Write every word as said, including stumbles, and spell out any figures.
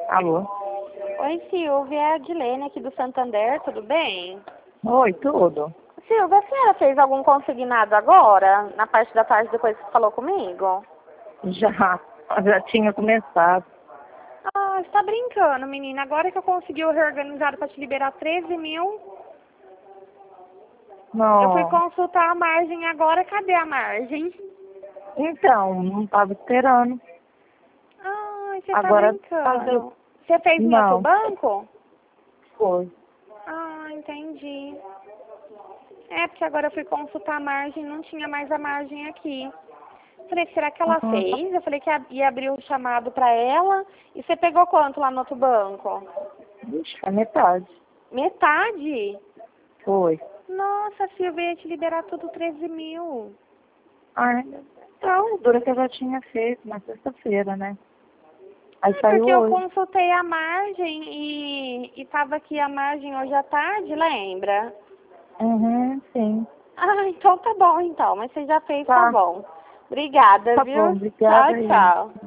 Alô? Oi, Silvia, é a Adilene aqui do Santander, tudo bem? Oi, tudo. Silvia, a senhora fez algum consignado agora, na parte da tarde depois que falou comigo? Já, já tinha começado. Ah, você tá brincando, menina. Agora que eu consegui o reorganizado para te liberar treze mil, eu fui Não. consultar a margem agora, cadê a margem? Então, não estava esperando. Ai, você tá Agora fazer. brincando. Você fez em outro Não, banco? foi. Ah, entendi. É, porque agora eu fui consultar a margem, não tinha mais a margem aqui. Falei, será que ela Uhum. fez? Eu falei que ia abrir o chamado pra ela. E você pegou quanto lá no outro banco? Vixe, a metade. Metade? Foi. Nossa, Silvia, ia te liberar tudo treze mil. Ah, então, dura que eu já tinha feito na sexta-feira, né? Aí É saiu porque eu hoje. consultei a margem e, e tava aqui a margem hoje à tarde, lembra? Uhum, sim. Ah, então tá bom então. Mas você já fez, tá Tá. bom. Obrigada, Tá bom, viu? obrigada Tchau, aí. tchau.